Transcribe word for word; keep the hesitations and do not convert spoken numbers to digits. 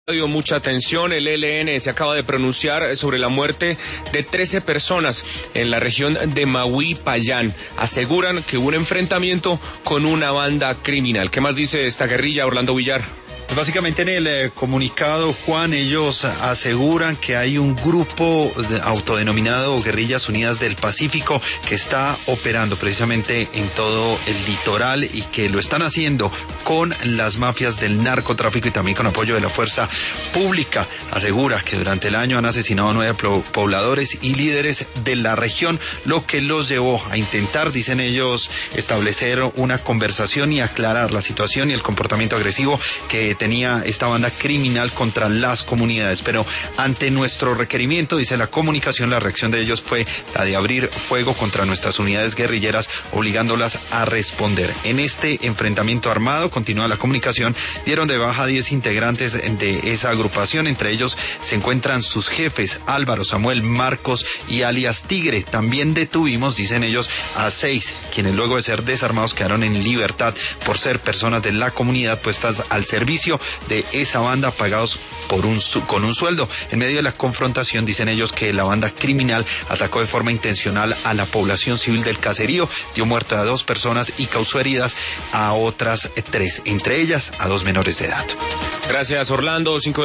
Dio mucha atención. El E L N se acaba de pronunciar sobre la muerte de trece personas en la región de Maui, Payán. Aseguran que hubo un enfrentamiento con una banda criminal. ¿Qué más dice esta guerrilla, Orlando Villar? Básicamente en el eh, comunicado, Juan, ellos aseguran que hay un grupo de, autodenominado Guerrillas Unidas del Pacífico que está operando precisamente en todo el litoral y que lo están haciendo con las mafias del narcotráfico y también con apoyo de la fuerza pública. Asegura que durante el año han asesinado a nueve pobladores y líderes de la región, lo que los llevó a intentar, dicen ellos, establecer una conversación y aclarar la situación y el comportamiento agresivo que tenía esta banda criminal contra las comunidades. Pero ante nuestro requerimiento, dice la comunicación, la reacción de ellos fue la de abrir fuego contra nuestras unidades guerrilleras, obligándolas a responder. En este enfrentamiento armado, continúa la comunicación, dieron de baja a diez integrantes de esa agrupación. Entre ellos se encuentran sus jefes, Álvaro, Samuel, Marcos y alias Tigre. También detuvimos, dicen ellos, a seis, quienes luego de ser desarmados quedaron en libertad por ser personas de la comunidad puestas al servicio de esa banda, pagados por un con un sueldo. En medio de la confrontación, dicen ellos que la banda criminal atacó de forma intencional a la población civil del caserío, dio muerte a dos personas y causó heridas a otras tres, entre ellas a dos menores de edad. Gracias, Orlando. Cinco